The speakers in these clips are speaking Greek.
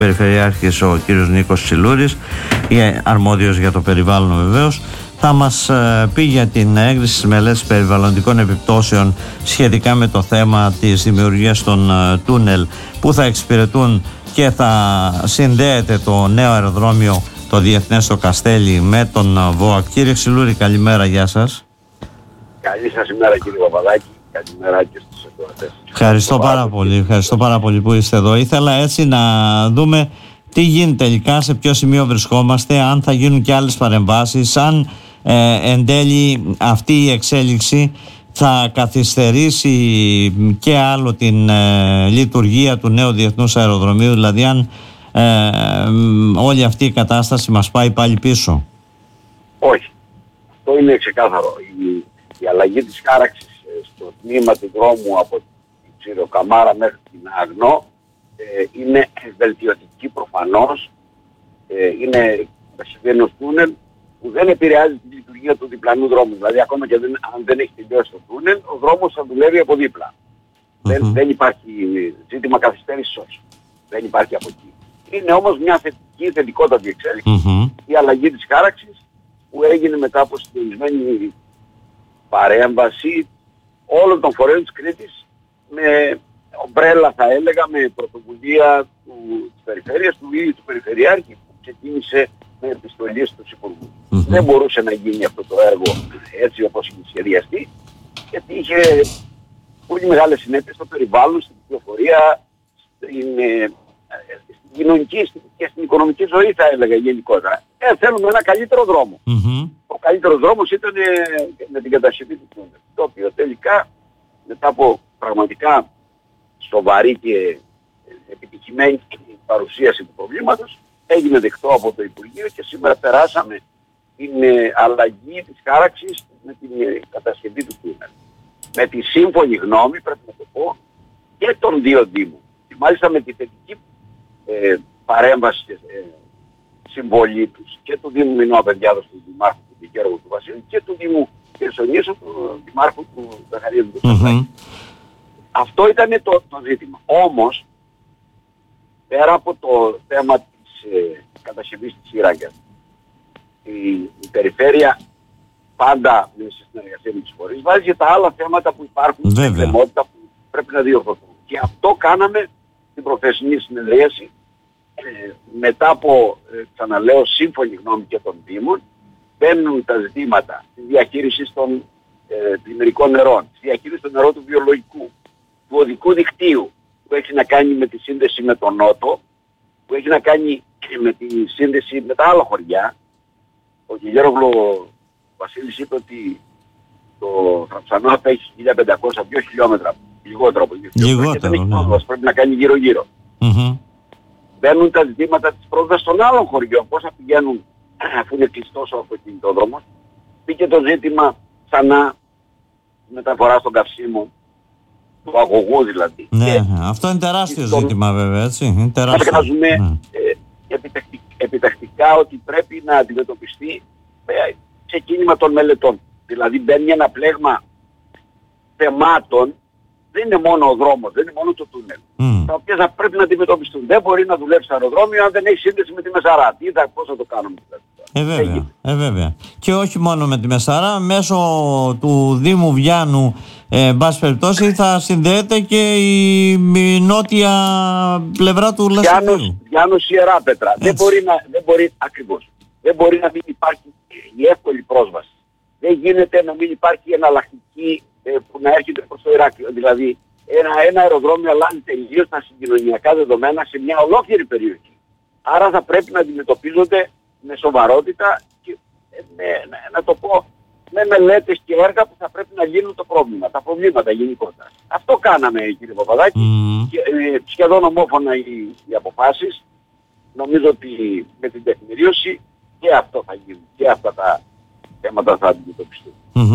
Περιφερειάρχης ο κύριος Νίκος Τσιλούρης, αρμόδιος για το περιβάλλον βεβαίως, θα μας πει για την έγκριση της μελέτης περιβαλλοντικών επιπτώσεων σχετικά με το θέμα της δημιουργίας των τούνελ που θα εξυπηρετούν και θα συνδέεται το νέο αεροδρόμιο, το διεθνές στο Καστέλι, με τον ΒΟΑΚ. Κύριε Τσιλούρη, καλημέρα, γεια σας. Καλή σας ημέρα, κύριε Παπαδάκη. Καλημέρα και στους εκδοτές. Ευχαριστώ πάρα πολύ που είστε εδώ. Ήθελα έτσι να δούμε τι γίνεται τελικά, σε ποιο σημείο βρισκόμαστε, αν θα γίνουν και άλλες παρεμβάσεις, αν εν τέλει αυτή η εξέλιξη θα καθυστερήσει και άλλο την λειτουργία του νέου διεθνούς αεροδρομίου, δηλαδή αν όλη αυτή η κατάσταση μας πάει πάλι πίσω. Όχι. Αυτό είναι ξεκάθαρο. Η αλλαγή της χάραξης στο τμήμα του δρόμου από την Τσιροκαμάρα μέχρι την Αγνό είναι βελτιωτική προφανώς. Είναι βασιμένο τούνελ που δεν επηρεάζει τη λειτουργία του διπλανού δρόμου. Δηλαδή ακόμα και αν δεν έχει τελειώσει το τούνελ, ο δρόμος θα δουλεύει από δίπλα. Δεν υπάρχει ζήτημα καθυστέρησης. Δεν υπάρχει από εκεί. Είναι όμως μια θετικότατη εξέλιξη η αλλαγή της χάραξης που έγινε μετά από συντονισμένη παρέμβαση όλων των φορέων της Κρήτης με ομπρέλα, θα έλεγα, με πρωτοβουλία της περιφέρειας, του ίδιου του Περιφερειάρχη, που ξεκίνησε με επιστολή στους υπουργούς. Δεν μπορούσε να γίνει αυτό το έργο έτσι όπως είχε σχεδιαστεί, γιατί είχε πολύ μεγάλες συνέπειες στο περιβάλλον, στην κυκλοφορία, στην κοινωνική και στην οικονομική ζωή, θα έλεγα γενικότερα. Θέλουμε ένα καλύτερο δρόμο. Ο καλύτερος δρόμος ήταν με την κατασκευή του τούνελ, το οποίο τελικά μετά από πραγματικά σοβαρή και επιτυχημένη παρουσίαση του προβλήματος έγινε δεκτό από το Υπουργείο και σήμερα περάσαμε την αλλαγή της χάραξης με την κατασκευή του τούνελ. Με τη σύμφωνη γνώμη, πρέπει να το πω, και των δύο Δήμων. Και μάλιστα με τη θετική παρέμβαση και συμβολή τους και του Δήμου Μινώα Απενδιάδος, του Δημάρχου του Δικαίωγου του Βασίλη, και του Δήμου Χερσονήσου, του Δημάρχου του Ζαχαρίου του. Αυτό ήταν το ζήτημα. Όμως, πέρα από το θέμα της κατασκευής της σύραγγας, η περιφέρεια πάντα σε συνεργασία με τις φορείς βάζει και τα άλλα θέματα που υπάρχουν στην εκκρεμότητα που πρέπει να διορθωθούν. Και αυτό κάναμε στην προχθεσινή συνεδρίαση μετά από, ξαναλέω, σύμφωνη γνώμη και των Δήμων. Μπαίνουν τα ζητήματα της διαχείρισης των πλημμυρικών νερών, της διαχείρισης των νερών του βιολογικού, του οδικού δικτύου, που έχει να κάνει με τη σύνδεση με τον Νότο, που έχει να κάνει με τη σύνδεση με τα άλλα χωριά. Ο Γεγέρογλου Βασίλης είπε ότι το Θραψανό απέχει 1500-2 χιλιόμετρα, λιγότερο από 2 χιλιόμετρα, και δεν έχει πρόσβαση, πρέπει να κάνει γύρω-γύρω. Μπαίνουν τα ζητήματα της πρόσβασης των άλλων χωριών, πώς θα πηγαίνουν αφού είναι κλειστός ο αυτοκινητόδρομος. Πήγε το ζήτημα ξανά μεταφοράς των καυσίμων, του αγωγού δηλαδή. Ναι, αυτό είναι τεράστιο ζήτημα βέβαια, έτσι. Είναι τεράστιο. Φαντάζομαι επιτακτικά ότι πρέπει να αντιμετωπιστεί σε κίνημα των μελετών. Δηλαδή μπαίνει ένα πλέγμα θεμάτων, δεν είναι μόνο ο δρόμος, δεν είναι μόνο το τούνελ, τα οποία θα πρέπει να αντιμετωπιστούν. Δεν μπορεί να δουλέψει αεροδρόμιο αν δεν έχει σύνδεση με τη Μεσαρά. Πώς θα το κάνουμε δηλαδή. Βέβαια. Και όχι μόνο με τη Μεσαρά, μέσω του Δήμου Βιάνου, εν πάση περιπτώσει, θα συνδέεται και η νότια πλευρά του Λασιθίου. Βιάνος Ιεράπετρα. Δεν μπορεί να μην υπάρχει η εύκολη πρόσβαση. Δεν γίνεται να μην υπάρχει εναλλακτική που να έρχεται προς το Ηράκλειο. Δηλαδή ένα αεροδρόμιο αλλάζει τελείως τα συγκοινωνιακά δεδομένα σε μια ολόκληρη περιοχή. Άρα θα πρέπει να αντιμετωπίζονται με σοβαρότητα και να το πω, με μελέτες και έργα που θα πρέπει να λύνουν το πρόβλημα, τα προβλήματα γενικότερα. Αυτό κάναμε, κύριε Παπαδάκη, και σχεδόν ομόφωνα οι αποφάσεις. Νομίζω ότι με την τεκμηρίωση και αυτό θα γίνει, και αυτά τα θέματα θα αντιμετωπιστούν.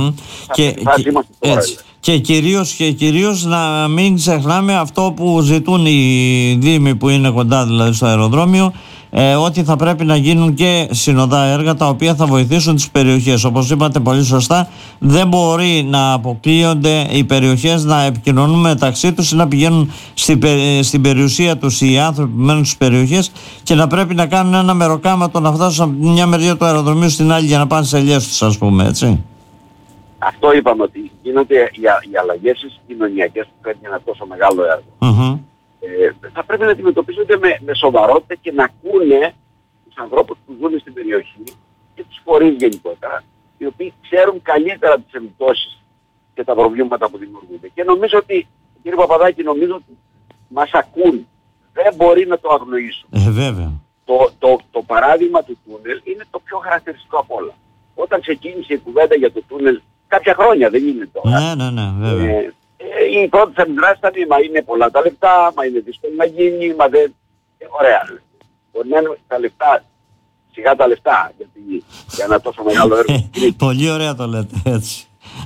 Και κυρίως να μην ξεχνάμε αυτό που ζητούν οι δήμοι που είναι κοντά δηλαδή στο αεροδρόμιο, ότι θα πρέπει να γίνουν και συνοδά έργα τα οποία θα βοηθήσουν τις περιοχές. Όπως είπατε πολύ σωστά, δεν μπορεί να αποκλείονται οι περιοχές να επικοινωνούν μεταξύ τους ή να πηγαίνουν στην περιουσία τους οι άνθρωποι που μένουν στις περιοχές και να πρέπει να κάνουν ένα μεροκάματο να φτάσουν από μια μεριά του αεροδρομίου στην άλλη για να πάνε σε ελιές τους, ας πούμε, έτσι. Αυτό είπαμε, ότι γίνονται οι αλλαγές κοινωνιακές που παίρνει ένα τόσο μεγάλο έργο. Θα πρέπει να αντιμετωπίζονται με σοβαρότητα και να ακούνε τους ανθρώπους που ζουν στην περιοχή και τους φορείς γενικότερα, οι οποίοι ξέρουν καλύτερα τις επιπτώσεις και τα προβλήματα που δημιουργούνται. Και νομίζω ότι, κύριε Παπαδάκη, νομίζω ότι μας ακούν. Δεν μπορεί να το αγνοήσουν. Βέβαια. Το παράδειγμα του τούνελ είναι το πιο χαρακτηριστικό από όλα. Όταν ξεκίνησε η κουβέντα για το τούνελ, κάποια χρόνια, δεν είναι τώρα. Ναι, βέβαια. Οι πρώτες αντιδράσεις ήταν, μα είναι πολλά τα λεπτά, μα είναι δύσκολο να γίνει, μα δεν... Ωραία. Μπορεί να είναι τα λεπτά, σιγά τα λεπτά, γιατί για ένα τόσο μεγάλο έργο. Πολύ ωραία το λέτε, έτσι.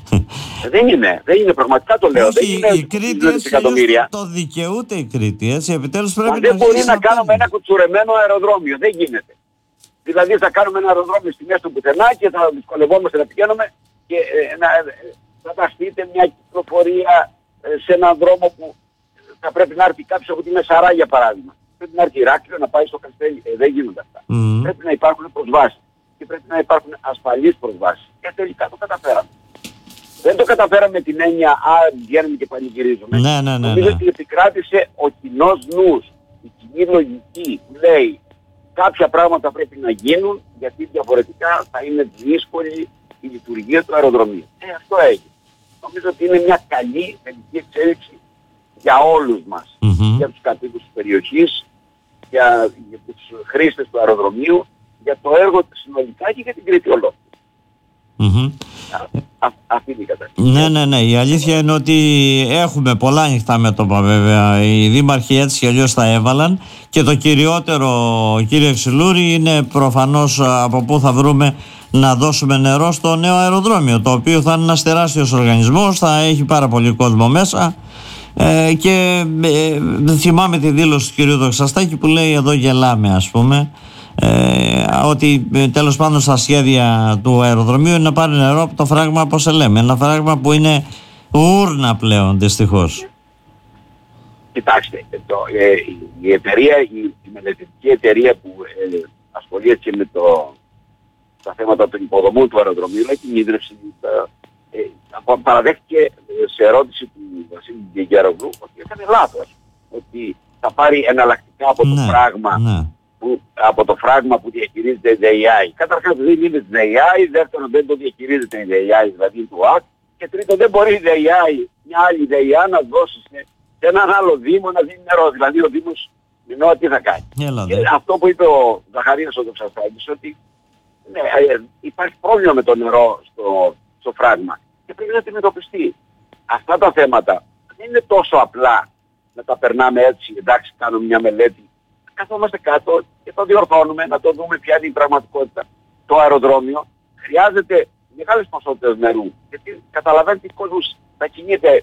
Δεν είναι πραγματικά το λέω. Όχι, δεν είναι η Κρήτη έτσι το δικαιούται η Κρήτη, έτσι. Επιτέλους πρέπει δεν μπορεί να κάνουμε ένα κουτσουρεμένο αεροδρόμιο, δεν γίνεται. Δηλαδή θα κάνουμε ένα αεροδρόμιο στη μέση του πουθενά και θα δυσκολευόμαστε να πηγαίνουμε και να φανταστείτε μια κυκλοφορία σε έναν δρόμο που θα πρέπει να έρθει κάποιος από τη Μεσαρά, για παράδειγμα. Πρέπει να έρθει Ηράκλειο να πάει στο Καστέλι. Δεν γίνονται αυτά. Πρέπει να υπάρχουν προσβάσεις και πρέπει να υπάρχουν ασφαλείς προσβάσεις. Και τελικά το καταφέραμε. Δεν το καταφέραμε με την έννοια βγαίνουμε και πανηγυρίζουμε. Νομίζω ότι επικράτησε ο κοινός νους, η κοινή λογική που λέει κάποια πράγματα πρέπει να γίνουν γιατί διαφορετικά θα είναι δύσκολη η λειτουργία του αεροδρομίου. Αυτό έγινε. Νομίζω ότι είναι μια καλή θετική εξέλιξη για όλους μας. Για τους κατοίκους της περιοχής, για τους χρήστες του αεροδρομίου, για το έργο συνολικά και για την Κρήτη ολόκληρη. Αυτή είναι η κατάσταση. Ναι. Η αλήθεια είναι ότι έχουμε πολλά ανοιχτά μέτωπα, βέβαια. Οι δήμαρχοι έτσι και αλλιώς τα έβαλαν. Και το κυριότερο, κύριε Ξυλούρη, είναι προφανώς από πού θα βρούμε να δώσουμε νερό στο νέο αεροδρόμιο, το οποίο θα είναι ένας τεράστιος οργανισμός, θα έχει πάρα πολύ κόσμο μέσα. Και θυμάμαι τη δήλωση του κυρίου Δοξαστάκη που λέει εδώ γελάμε, ας πούμε, ότι τέλος πάντων στα σχέδια του αεροδρομίου είναι να πάρει νερό από το φράγμα, όπως λέμε, ένα φράγμα που είναι ούρνα πλέον, δυστυχώς. Κοιτάξτε, η εταιρεία, η μελετητική εταιρεία που ασχολείται με τα θέματα των υποδομών του αεροδρομίου, την ίδρυψη, παραδέχτηκε σε ερώτηση του Βασίλη Γεγέρογλου ότι έκανε λάθος, ότι θα πάρει εναλλακτικά από το φράγμα από το φράγμα που διαχειρίζεται η ΔΕΙΑΗ. Καταρχάς δεν είναι της ΔΕΙΑΗ, δεύτερον δεν το διαχειρίζεται η ΔΕΙΑΗ, δηλαδή του ΑΚ, και τρίτον δεν μπορεί η ΔΕΙΑΗ, μια άλλη ΔΕΙΑ να δώσει σε έναν άλλο Δήμο να δίνει νερό. Δηλαδή ο Δήμος Μινώα τι θα κάνει. Και αυτό που είπε ο Ζαχαρίας ο Δοξαστάκης, ότι ναι, υπάρχει πρόβλημα με το νερό στο φράγμα και πρέπει να αντιμετωπιστεί. Αυτά τα θέματα δεν είναι τόσο απλά να τα περνάμε έτσι, εντάξει κάνουμε μια μελέτη, καθόμαστε κάτω και το διορθώνουμε, να το δούμε ποια είναι η πραγματικότητα. Το αεροδρόμιο χρειάζεται μεγάλες ποσότητες νερού, γιατί καταλαβαίνετε ότι ο κόσμος θα κινείται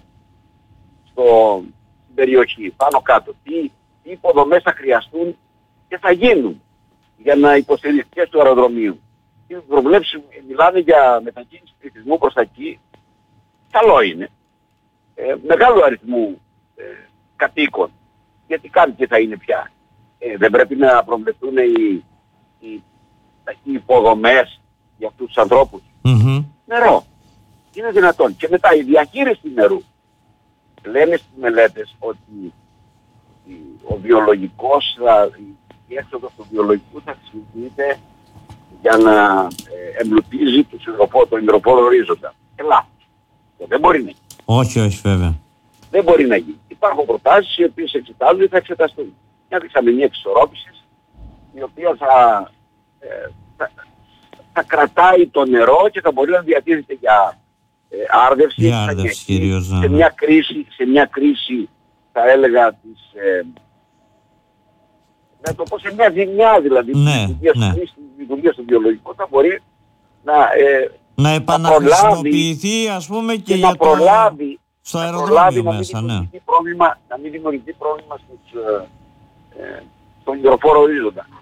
στην περιοχή, πάνω κάτω. Τι υποδομές θα χρειαστούν και θα γίνουν για να υποστηριχθείς του αεροδρομίου. Οι προβλέψεις μιλάνε για μετακίνηση πληθυσμού προς τα εκεί. Καλό είναι. Μεγάλου αριθμού κατοίκων. Γιατί κάποιοι θα είναι πια. Δεν πρέπει να προβλεφθούν οι υποδομές για αυτούς τους ανθρώπους. Νερό. Είναι δυνατόν. Και μετά η διαχείριση νερού. Λένε στις μελέτες ότι ο βιολογικός, η έξοδος του βιολογικού θα χρησιμοποιείται για να εμπλουτίζει τον υδροφόρο ορίζοντα. Λάθος. Δεν μπορεί να γίνει. Όχι βέβαια. Δεν μπορεί να γίνει. Υπάρχουν προτάσεις οι οποίες εξετάζονται ή θα εξεταστούν. Μια δεξαμενή εξισορρόπησης η οποία θα κρατάει το νερό και θα μπορεί να διατίθεται για άρδευση. Για άρδευση κυρίως. Σε μια κρίση θα έλεγα της... να το πω σε μια ζημιά δηλαδή της λειτουργίας του βιολογικού θα μπορεί να επαναχρησιμοποιηθεί ας πούμε και για να προλάβει στο αεροδρόμιο μέσα, να μην δημιουργηθεί πρόβλημα στον υδροφόρο ορίζοντα.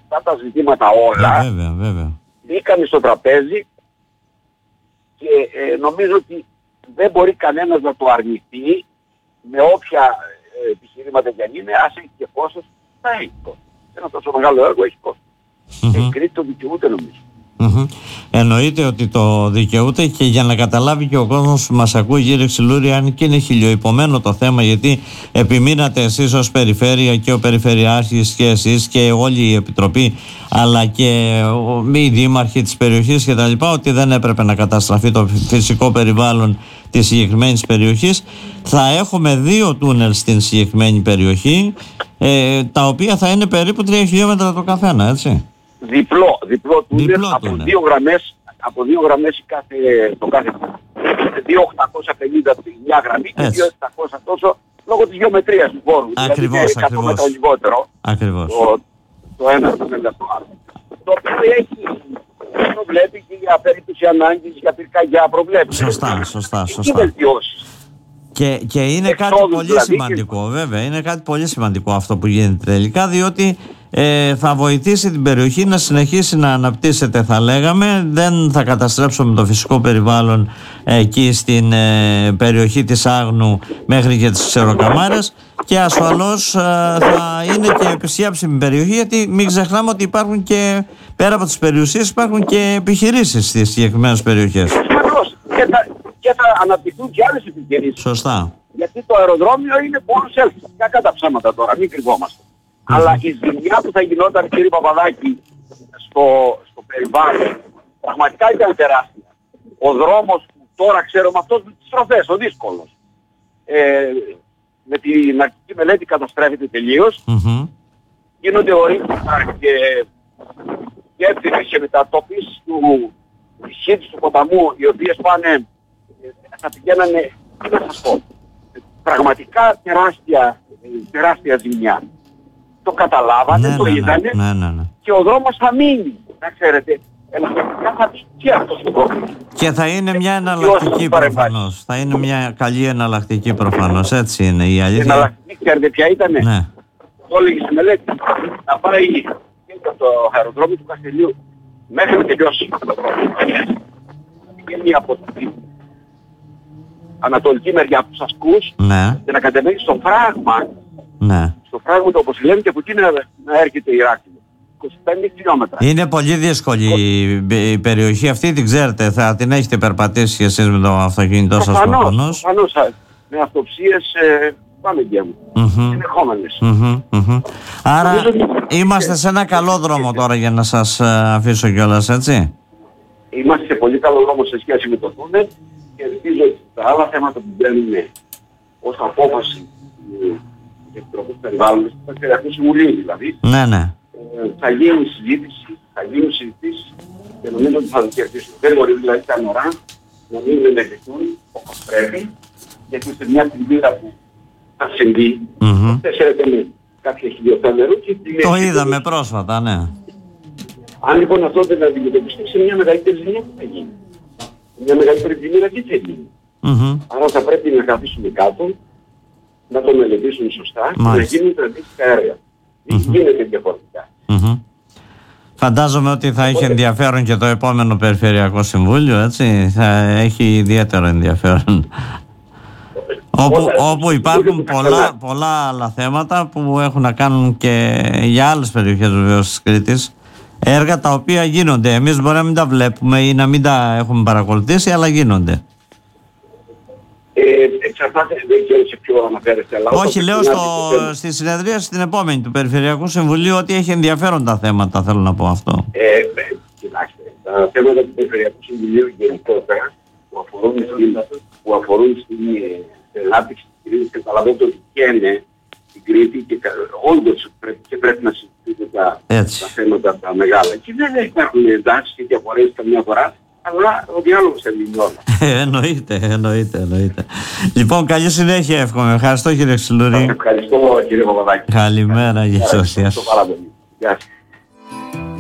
αυτά τα ζητήματα όλα μπήκαν στο τραπέζι και νομίζω ότι δεν μπορεί κανένας να το αρνηθεί με όποια επιχειρήματα κι αν είναι, ας έχει και κόστος, θα έχει κόστος. Ένα τόσο μεγάλο έργο έχει κόστος. Και η Κρήτη το δικαιούται νομίζω. Εννοείται ότι το δικαιούται, και για να καταλάβει και ο κόσμος που μας ακούει, κύριε Ξυλούρη, αν και είναι χιλιοϊπωμένο το θέμα, γιατί επιμείνατε εσείς ως περιφέρεια και ο Περιφερειάρχης και εσείς και όλη η Επιτροπή, αλλά και οι δήμαρχοι της περιοχής και τα λοιπά, ότι δεν έπρεπε να καταστραφεί το φυσικό περιβάλλον της συγκεκριμένης περιοχής. Θα έχουμε 2 τούνελ στην συγκεκριμένη περιοχή, τα οποία θα είναι περίπου 3 χιλιόμετρα το καθένα, έτσι. Διπλό τούνελ από 2 γραμμές το κάθε 2.850 μια γραμμή και 2.700 τόσο λόγω της γεωμετρίας του χώρου. Ακριβώς, δηλαδή 100 μέτρα λιγότερο το ένα τούνελ από το άλλο. Το οποίο έχει προβλέπει και για περίπτωση ανάγκης, για πυρκαγιά προβλέπει. Σωστά. Και βελτιώσεις. Και είναι κάτι πολύ σημαντικό, βέβαια. Είναι κάτι πολύ σημαντικό αυτό που γίνεται τελικά, διότι θα βοηθήσει την περιοχή να συνεχίσει να αναπτύσσεται, θα λέγαμε. Δεν θα καταστρέψουμε το φυσικό περιβάλλον εκεί στην περιοχή της Άγνου μέχρι και τις Ξεροκαμάρες, και ασφαλώς θα είναι και επισιάψιμη περιοχή, γιατί μην ξεχνάμε ότι υπάρχουν και πέρα από τις περιουσίες υπάρχουν και επιχειρήσεις στις συγκεκριμένες περιοχές. Και θα αναπτυχθούν και άλλες επιχειρήσεις. Σωστά. Γιατί το αεροδρόμιο είναι μόνο selfie. Κακά τα ψέματα τώρα, μην κρυβόμαστε. Αλλά η ζημιά που θα γινόταν, κύριε Παπαδάκη, στο περιβάλλον, πραγματικά ήταν τεράστια. Ο δρόμος που τώρα ξέρουμε, αυτός με τις στροφές, ο δύσκολος, με την αρχική μελέτη καταστρέφεται τελείως. Γίνονται ορίμματα και εύθυνες και μετατόπισεις της χύτης του ποταμού, οι οποίες πάνε, θα πηγαίνανε, τι να σας πω, πραγματικά τεράστια ζημιά. Το καταλάβανε, το είδανε και ο δρόμος θα μείνει. Να ξέρετε, ελαφρυντικά θα μείνει και αυτός το πρόβλημα. Και θα είναι μια εναλλακτική προφανώς. Θα είναι μια καλή εναλλακτική προφανώς. Έτσι είναι η αλήθεια. Η εναλλακτική, ξέρετε ποια ήτανε? Ναι. Το έλεγε στη μελέτη. Να πάει από το αεροδρόμιο του Καστελίου μέχρι να τελειώσει το πρόβλημα. Πηγαίνει από την ανατολική μεριά από τους ασκούς και να κατεβαίνει στο φράγμα. Στο φράγμα το όπως λένε, και από εκεί να έρχεται η Ηράκλειο. 25 χιλιόμετρα. Είναι πολύ δύσκολη η περιοχή αυτή, την ξέρετε, θα την έχετε περπατήσει εσείς με το αυτοκίνητό σας προφανώς. Προφανώς, με αυτοψίες πάμε και μου. Συνεχόμενες. Άρα είμαστε σε ένα καλό δρόμο τώρα, για να σας αφήσω κιόλας, έτσι. Είμαστε σε πολύ καλό δρόμο σε σχέση με το τούνελ και ελπίζω ότι τα άλλα θέματα που μπαίνουν ως απόφαση της Επιτροπής Περιβάλλοντος, του Περιφερειακού Συμβουλίου δηλαδή, θα γίνει συζήτηση, θα γίνουν συζητήσεις και νομίζω ότι θα το κερδίσουν. Δεν μπορεί δηλαδή τα νωρά να μην μελετηθούν όπως πρέπει, γιατί σε μια πλημμύρα που θα συμβεί, ξέρετε, με κάποια χιλιοστά νερού και το είδαμε πρόσφατα, ναι. Αν λοιπόν αυτό δεν αντιμετωπιστεί, σε μια μεγαλύτερη ζημιά που θα γίνει. Μια μεγαλύτερη πλημμύρα τι θα γίνει. Άρα θα πρέπει να καθίσουμε κάτω, να το μελετήσουμε σωστά και να γίνουν τα αντίστοιχα έργα. Γίνεται διαφορετικά. Φαντάζομαι ότι θα έχει ενδιαφέρον και το επόμενο Περιφερειακό Συμβούλιο, έτσι. Θα έχει ιδιαίτερο ενδιαφέρον. Όπου υπάρχουν πολλά άλλα θέματα που έχουν να κάνουν και για άλλες περιοχές βεβαίως της Κρήτης. Έργα τα οποία γίνονται. Εμείς μπορεί να μην τα βλέπουμε ή να μην τα έχουμε παρακολουθήσει, αλλά γίνονται. Εξαρτάται, δεν ξέρω σε ποιο αναφέρεστε. Όχι, λέω στη συνεδρία στην επόμενη του Περιφερειακού Συμβουλίου ότι έχει ενδιαφέροντα θέματα, θέλω να πω αυτό. Κοιτάξτε, τα θέματα του Περιφερειακού Συμβουλίου γενικότερα που αφορούν στην ανάπτυξη της Κρήτης, καταλαβαίνετε ότι καίνε την Κρήτη και όντως πρέπει να συζητήσετε τα θέματα τα μεγάλα. Και δεν υπάρχουν εντάσεις και διαφορές καμιά φορά, αλλά ο διάλογος θα λύνει όλα. Εννοείται. Λοιπόν, καλή συνέχεια εύχομαι. Ευχαριστώ, κύριε Ξυλούρη. Ευχαριστώ, κύριε Παπαδάκη. Καλημέρα, γεια σας. Ευχαριστώ πάρα πολύ. Γεια σας.